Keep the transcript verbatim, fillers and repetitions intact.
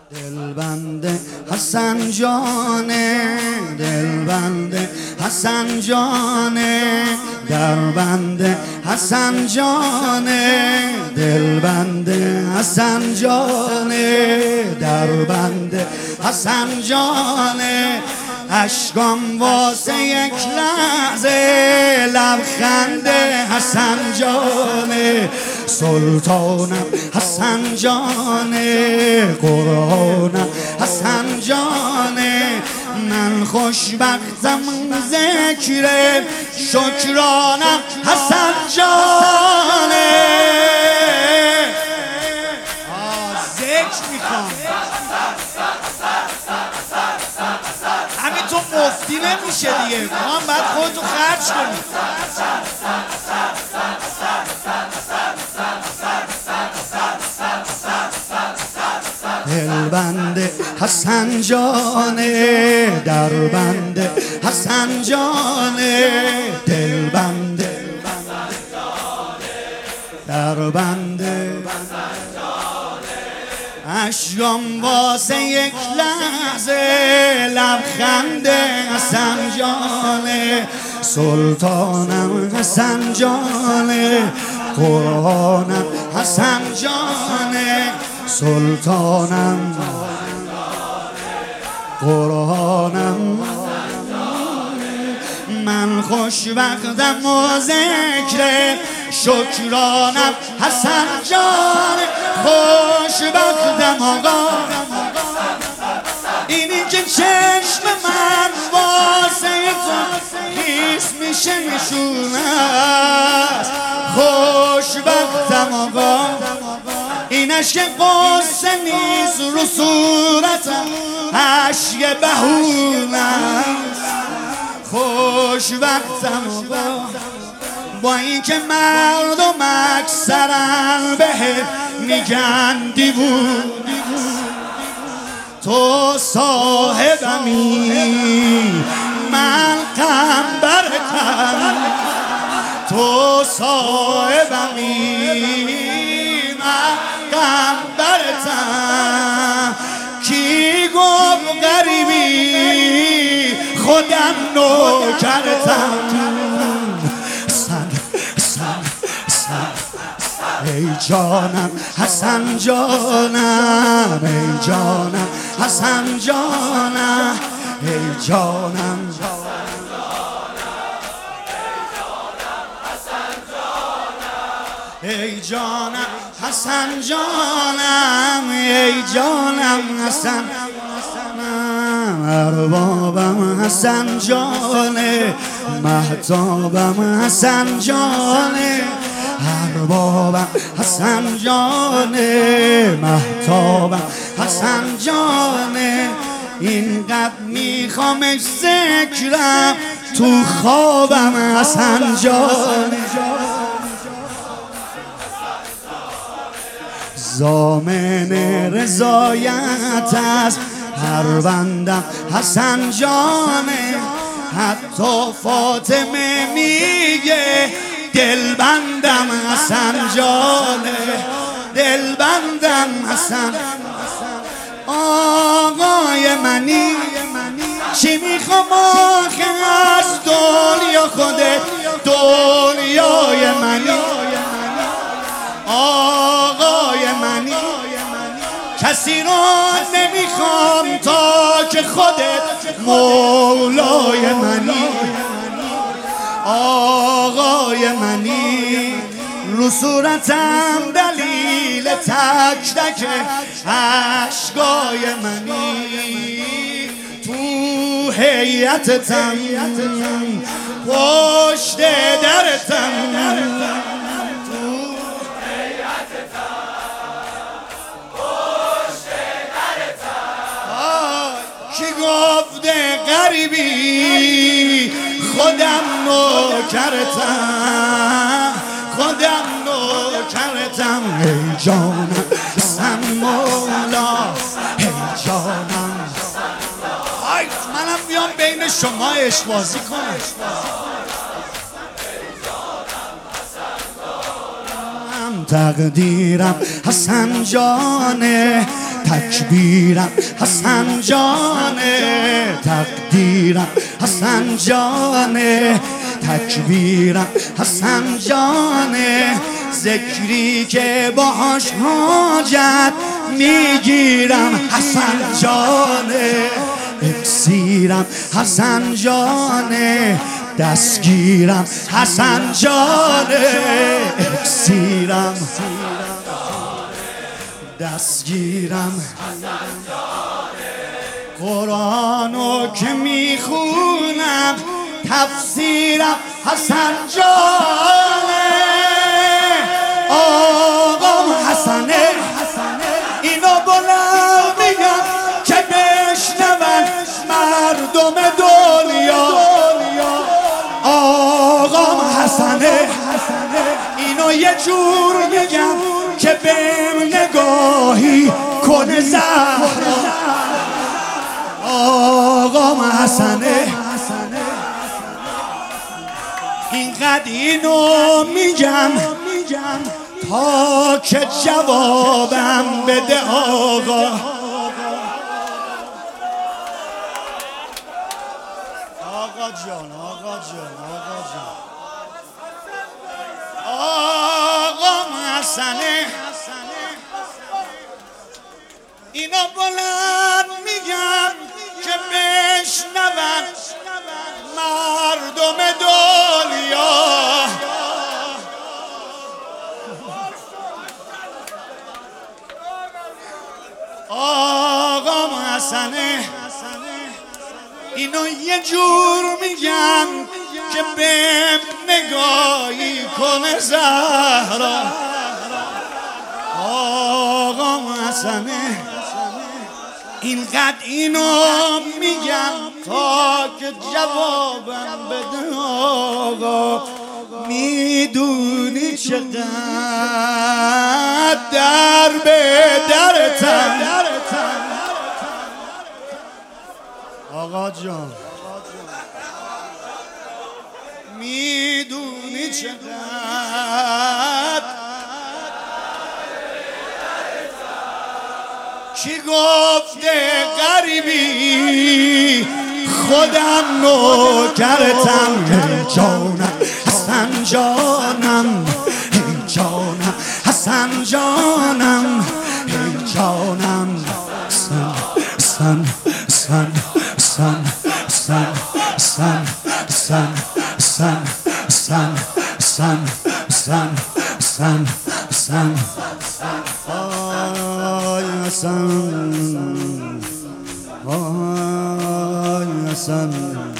دلبند حسن جانه، دلبند حسن جانه، دربند حسن جانه، دلبند حسن جانه، دربند حسن جانه. اشکام واسه یک لحظه، لبخند حسن جانه، سلطانم حسن جانه، قرآنم حسن جانه. من خوشبختم ذکر شکرانم حسن جانه. آه ذکر میخوام، همینطور مفتی نمیشه دیگه، ما هم باید خودتو خرج کنیم. دلبند حسن جانه، دربند حسن جانه، دلبند دربند اشکام واسه یک لحظه، لبخند حسن جانه، سلطانم حسن جانه، قرآنم حسن جانه، سلطانم قرآنم. من خوشبختم و ذکر شکرانم حسن جانه. خوشبختم آقا اینی که چشم من واسه تو خیس میشه میشونه است. خوشبختم آقا اینش که قصه نیست رو صورتم عشق بهونه است. خوشبختم آقا با این که مردم اکثرا به میگن دیوونه، تو صاحبمی من قنبرتم، تو صاحبمی من قنبرتم. کی گفت غریبی خودم نوکرتم. ای جانم حسن جانم، ای جانم حسن جانم، ای جانم ای جانم حسن جانم، ای جانم حسن جانم. اربابم حسن جانه، مهتابم حسن جانه، اربابم حسن جانه، مهتابم حسن جانه. اینقدر میخوامش ذکرم تو خوابم حسن جانه. ضامن رضایت از هر بندم حسن جانه. حتی فاطمه میگه دلبندم حسن جانه، دلبندم حسن. آقای منی چی میخوام آخه از دنیا، خودت دنیای منی. آقای منی کسی رو نمیخوام تا که خودت مولای منی. آقای منی رو صورتم دلیل تک تک عشقای منی. تو هیئتتم پشت درتم، تو هیئتتم پشت درتم. کی گفته غریبی خودم نوکرتم، خودم نوکرتم. ای جانم حسن مولا، ای جانم. آی منم بیام بین شما عشق بازی کنم. تقدیرم حسن جانه، تکبیرم حسن جانه، تقدیرم حسن جانه، تکبیرم حسن جانه، ذکری که باهاش حاجت میگیرم حسن جانه، اکسیرم حسن جانه، دستگیرم حسن جانه، اکسیرم دستگیرم قرآنو که میخونم تفسیرم حسن جانه، آقام حسنه اینو بلند میگم که بشنون مردم دنیا، آقام حسنه اینو یه جور میگم که بهم نگاهی کنه زهرا، آقام حسنه اینقدر اینو میگم تا که جوابم بده آقا، آقا جان آقا جان آقا جان آقا حسنه اینا بلند میگم که بشنون مردم دنیا، آقا حسنه اینو یه جور میگم که بهم نگاهی کنه زهرا، آقا حسنه اینقدر اینو میگم تا که جوابم بده آقا، میدونی چقدر در به درتم آقا جان، میدونی چقدر کی گفته غریبی خودم نوکرتم، ای جانم حسن جانم، ای جانم حسن جانم، ای جانم سن سن سن سن سن سن سن سن سن سن سن سن آی حسن آی حسن